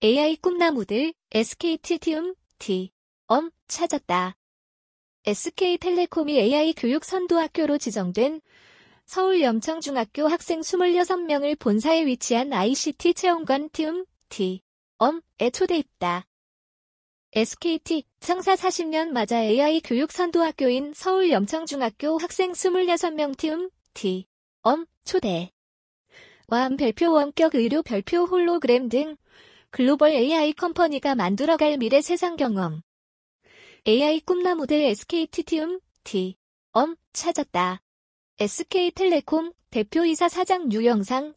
AI 꿈나무들 SKT TUM 찾았다. SK텔레콤이 AI 교육 선도학교로 지정된 서울 염청중학교 학생 26명을 본사에 위치한 ICT 체험관 TUM에 초대했다. SKT 창사 40년 맞아 AI 교육 선도학교인 서울 염청중학교 학생 26명 TUM 초대. 와함 별표 원격 의료 별표 홀로그램 등 글로벌 AI 컴퍼니가 만들어갈 미래 세상 경험. AI 꿈나무들 SKT TUM 찾았다. SK텔레콤 대표이사 사장 유영상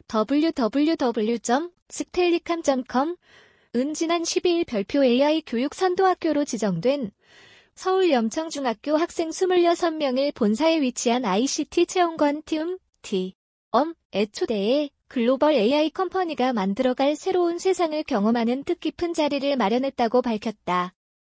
www.skellicam.com 은 지난 12일 별표 AI 교육 선도학교로 지정된 서울 염청중학교 학생 26명을 본사에 위치한 ICT 체험관 TUM에 초대해 글로벌 AI 컴퍼니가 만들어갈 새로운 세상을 경험하는 뜻깊은 자리를 마련했다고 밝혔다.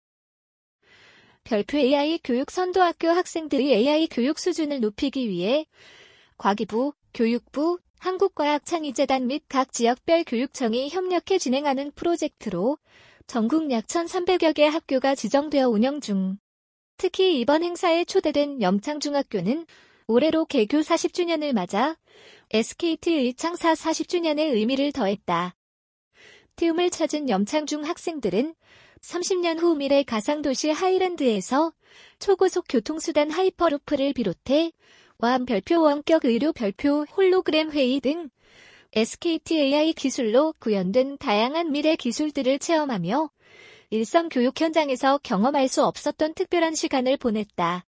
별표 AI 교육 선도학교 학생들의 AI 교육 수준을 높이기 위해 과기부, 교육부, 한국과학창의재단 및 각 지역별 교육청이 협력해 진행하는 프로젝트로 전국 약 1,300여 개 학교가 지정되어 운영 중. 특히 이번 행사에 초대된 염창중학교는 올해로 개교 40주년을 맞아 SKT의 창사 40주년의 의미를 더했다. TUM을 찾은 염창중 학생들은 30년 후 미래 가상도시 하이랜드에서 초고속 교통수단 하이퍼루프를 비롯해 와함 별표 원격 의료 별표 홀로그램 회의 등 SKT AI 기술로 구현된 다양한 미래 기술들을 체험하며 일선 교육 현장에서 경험할 수 없었던 특별한 시간을 보냈다.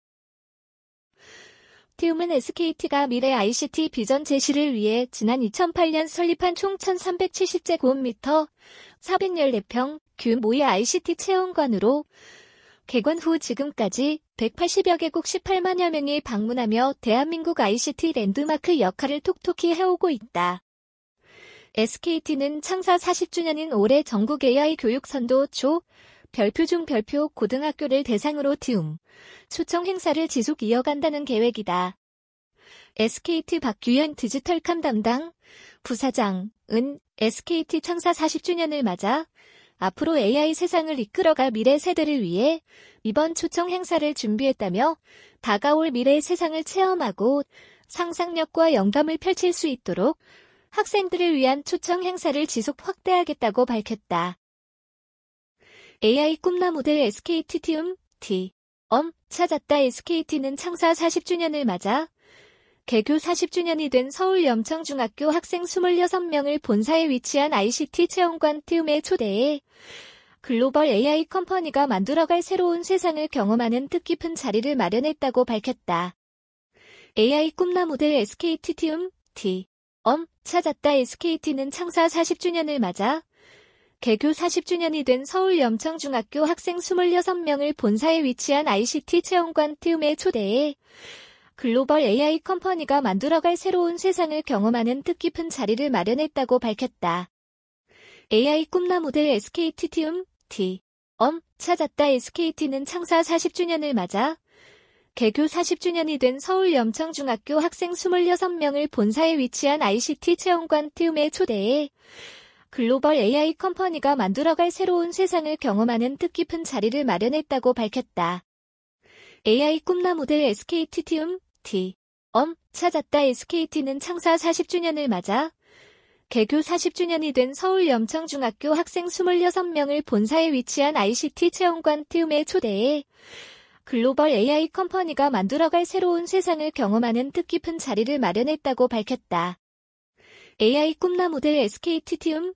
TUM은 SKT가 미래 ICT 비전 제시를 위해 지난 2008년 설립한 총 1,370제곱미터 414평 규모의 ICT 체험관으로 개관 후 지금까지 180여 개국 18만여 명이 방문하며 대한민국 ICT 랜드마크 역할을 톡톡히 해오고 있다. SKT는 창사 40주년인 올해 전국 AI 교육 선도 초 별표 중 별표 고등학교를 대상으로 TUM 초청 행사를 지속 이어간다는 계획이다. SKT 박규현 디지털캄 담당 부사장은 SKT 창사 40주년을 맞아 앞으로 AI 세상을 이끌어갈 미래 세대를 위해 이번 초청 행사를 준비했다며 다가올 미래의 세상을 체험하고 상상력과 영감을 펼칠 수 있도록 학생들을 위한 초청 행사를 지속 확대하겠다고 밝혔다. AI 꿈나무들 SKT TUM 찾았다. SKT는 창사 40주년을 맞아 개교 40주년이 된 서울 염청중학교 학생 26명을 본사에 위치한 ICT 체험관 TUM에 초대해 글로벌 AI 컴퍼니가 만들어갈 새로운 세상을 경험하는 뜻깊은 자리를 마련했다고 밝혔다. AI 꿈나무들 SKT TUM 찾았다. SKT는 창사 40주년을 맞아 개교 40주년이 된 서울 염청중학교 학생 26명을 본사에 위치한 ICT 체험관 TUM에 초대해 글로벌 AI 컴퍼니가 만들어갈 새로운 세상을 경험하는 뜻깊은 자리를 마련했다고 밝혔다. AI 꿈나무들 SKT TUM 찾았다. SKT는 창사 40주년을 맞아 개교 40주년이 된 서울 염청중학교 학생 26명을 본사에 위치한 ICT 체험관 TUM에 초대해 글로벌 AI 컴퍼니가 만들어갈 새로운 세상을 경험하는 뜻깊은 자리를 마련했다고 밝혔다. AI 꿈나무들 SKT TUM 찾았다. SKT는 창사 40주년을 맞아 개교 40주년이 된 서울 염청중학교 학생 26명을 본사에 위치한 ICT 체험관 TUM에 초대해 글로벌 AI 컴퍼니가 만들어갈 새로운 세상을 경험하는 뜻깊은 자리를 마련했다고 밝혔다. AI 꿈나무들 SKT TUM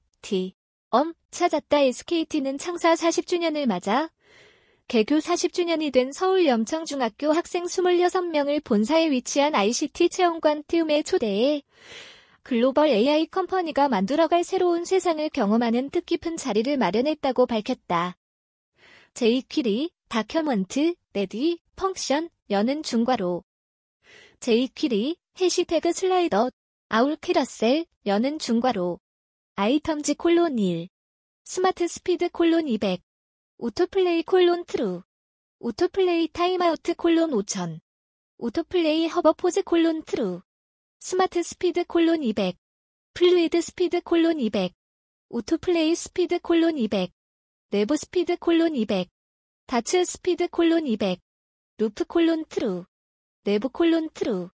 찾았다. SKT는 창사 40주년을 맞아 개교 40주년이 된 서울 염청중학교 학생 26명을 본사에 위치한 ICT 체험관 TUM에 초대해 글로벌 AI 컴퍼니가 만들어갈 새로운 세상을 경험하는 뜻깊은 자리를 마련했다고 밝혔다. jQuery, 다큐먼트, 레디, 펑션, 여는 중괄호 jQuery, 해시태그 슬라이더, 아울 캐러셀, 여는 중괄호 아이텀즈 콜론 1 스마트 스피드 콜론 200 오토플레이 콜론 트루 오토플레이 타임아우트 콜론 5000 오토플레이 허버포즈 콜론 트루 스마트 스피드 콜론 200 플루이드 스피드 콜론 200 오토플레이 스피드 콜론 200, 내부 스피드 콜론 200, 다츠 스피드 콜론 200, 루프 콜론 트루, 내부 콜론 트루,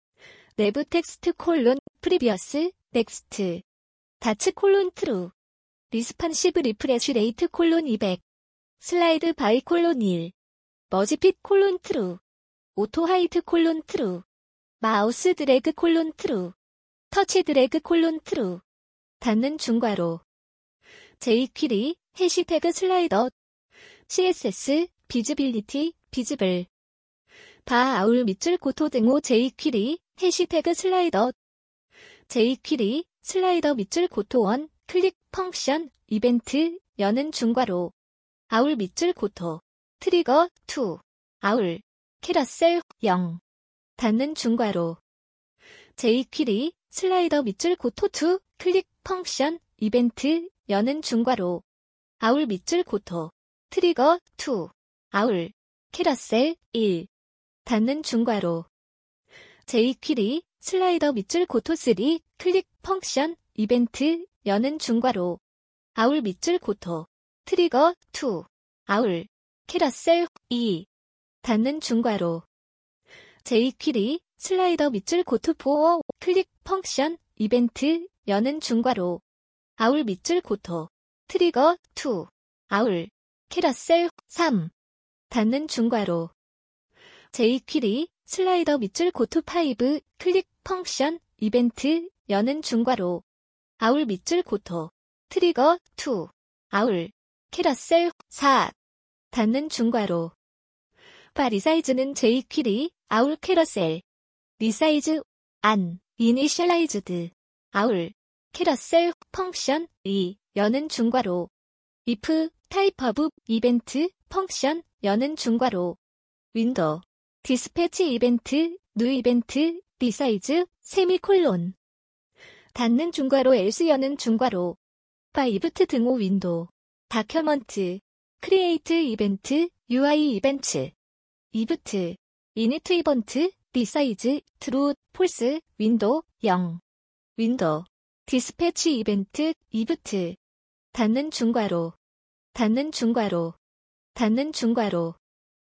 내부 텍스트 콜론 프리비어스, 넥스트, 다츠 콜론 트루, 리스판시브 리프레쉬 레이트 콜론 200, 슬라이드 바이 콜론 1, 머지핏 콜론 트루, 오토 하이트 콜론 트루, 마우스 드래그 콜론 트루, 터치 드래그 콜론 트루, 닫는 중괄호, jQuery, 해시태그 슬라이더, CSS, 비즈빌리티, 비즈블, 바 아울 밑줄 고토 등호 jQuery, 해시태그 슬라이더, jQuery, 슬라이더 밑줄 고토 원, 클릭 펑션, 이벤트, 여는 중괄호, 아울 밑줄 고토, 트리거, 2, 아울, 캐러셀, 0, 닫는 중괄호, jQuery, 슬라이더 밑줄 고토 2, 클릭 펑션, 이벤트, 여는 중괄호, 아울 밑줄 고토, 트리거, 2, 아울, 캐러셀, 1, 닫는 중괄호, jQuery, 슬라이더 밑줄 고토 3, 클릭 펑션, 이벤트, 여는 중괄호, 아울 밑줄 고토, 트리거, 2, 아울, 캐러셀, 2, 닫는 중괄호, jQuery, 슬라이더 밑줄 고토 4, 클릭 펑션, 이벤트, 여는 중괄호, 아울 밑줄 고토, 트리거, 2, 아울, 캐러셀, 3, 닫는 중괄호, jQuery, 슬라이더 밑줄 고토 5, 클릭 펑션, 이벤트, 여는 중괄호, 아울 밑줄 고토, 트리거, 2, 아울, 캐러셀, 4, 닫는 중괄호, 바 리사이즈는 jQuery, 아울 캐러셀, 리사이즈, 안, 이니셜라이즈드, 아울, 캐러셀, 펑션, 2, 여는 중괄호, if, 타입 오브, 이벤트, 펑션, 여는 중괄호, 윈도우, 디스패치 이벤트, 뉴 이벤트, 리사이즈, 세미콜론, 닫는 중괄호 else 여는 중괄호, 바 이브트 등호 윈도우, 다큐먼트, 크리에이트 이벤트, UI 이벤트, 이브트, 이니트 이번트, 리사이즈, 트루, 폴스, 윈도우, 0, 윈도우, 디스패치 이벤트, 이브트, 닫는 중괄호, 닫는 중괄호, 닫는 중괄호,